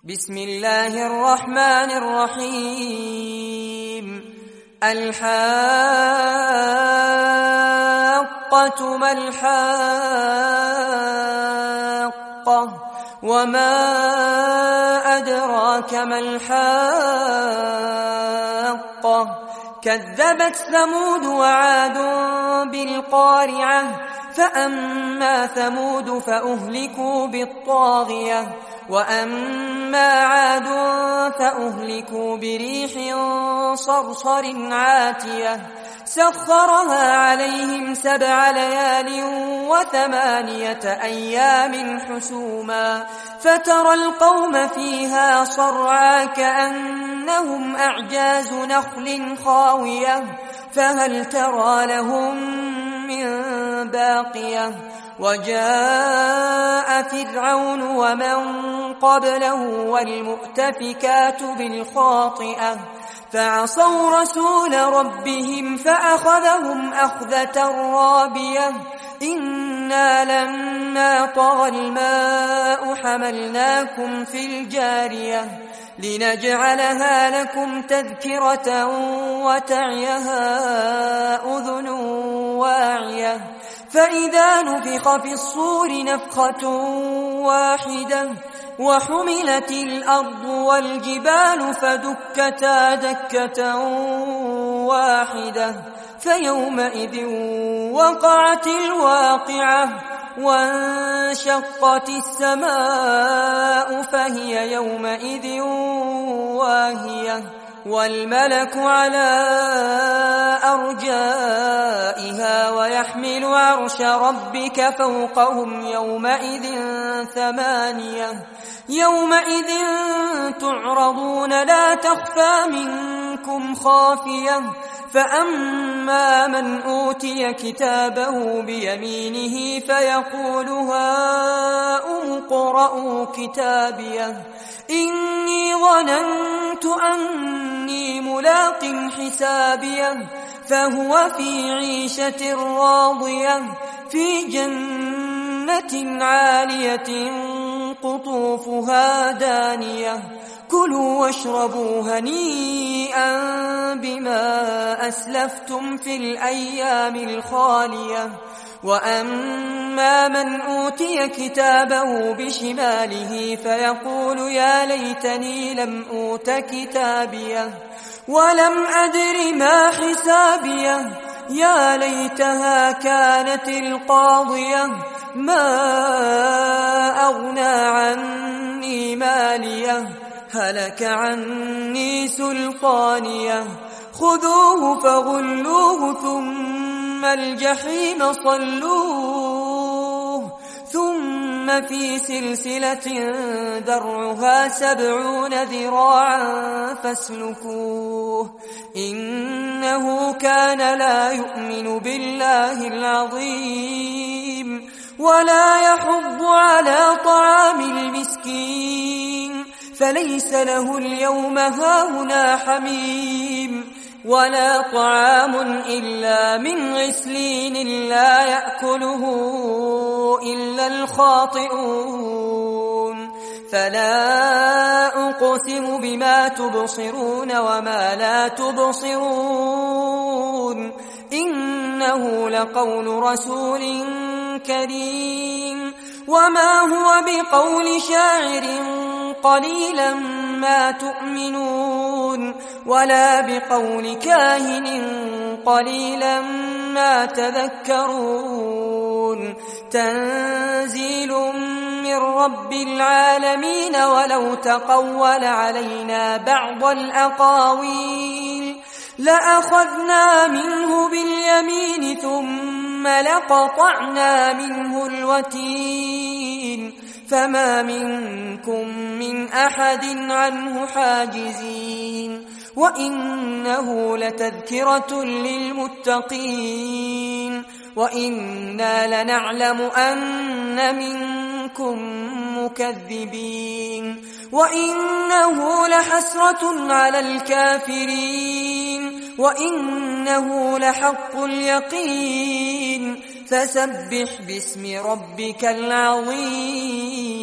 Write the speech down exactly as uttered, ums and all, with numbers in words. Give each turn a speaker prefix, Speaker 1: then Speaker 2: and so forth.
Speaker 1: بسم الله الرحمن الرحيم. الحاقة ما الحاقة وما أدراك ما الحاقة كذبت ثمود وعاد بالقارعة فأما ثمود فأهلكوا بالطاغية وأما عاد فأهلكوا بريح صرصر عاتية سخرها عليهم سبع ليال وثمانية أيام حسوما فترى القوم فيها صرعى كأنهم أعجاز نخل خاوية فهل ترى لهم من باقية وجاء فرعون ومن قبله والمؤتفكات بالخاطئة فعصوا رسول ربهم فأخذهم أخذة رابية إنا لما طغى الماء حملناكم في الجارية لنجعلها لكم تذكرة وتعيها أذن واعية فإذا نفخ في الصور نفخة واحدة وحملت الأرض والجبال فدكتا دكة واحدة فيومئذ وقعت الواقعة وانشقت السماء فهي يومئذ واهية والملك على أرجائها ويحمل عرش ربك فوقهم يومئذ ثمانية يومئذ تعرضون لا تخفى منكم خافية فأما من أوتي كتابه بيمينه فيقول هاؤم اقرءوا كتابيه إني ظننت أني ملاق حسابيه فهو في عيشة راضية في جنة عالية قطوفها دانية كلوا واشربوا هنيئا بما أسلفتم في الأيام الخالية وأما من أوتي كتابه بشماله فيقول يا ليتني لم أوت كتابيه ولم أدر ما حسابيه يا ليتها كانت القاضية ما أغنى عني ماليه هلك عني سلطانيه خذوه فغلوه ثم الجحيم صلوه ثم في سلسلة درعها سبعون ذراعا فاسلكوه إنه كان لا يؤمن بالله العظيم ولا يحض على طعام المسكين فليس له اليوم هاهنا حميم ولا طعام إلا من غسلين لا يأكله إلا الخاطئون فلا أقسم بما تبصرون وما لا تبصرون إنه لقول رسول كريم وما هو بقول شاعر قليلا ما تؤمنون ولا بقول كاهن قليلا ما تذكرون تنزيل من رب العالمين ولو تقول علينا بعض الأقاويل لأخذنا منه باليمين ثم لقطعنا منه الوتين فما منكم من أحد عنه حاجزين وإنه لتذكرة للمتقين وإنا لنعلم أن منكم مكذبين وإنه لحسرة على الكافرين وإنه لحق اليقين فسبح باسم ربك العظيم.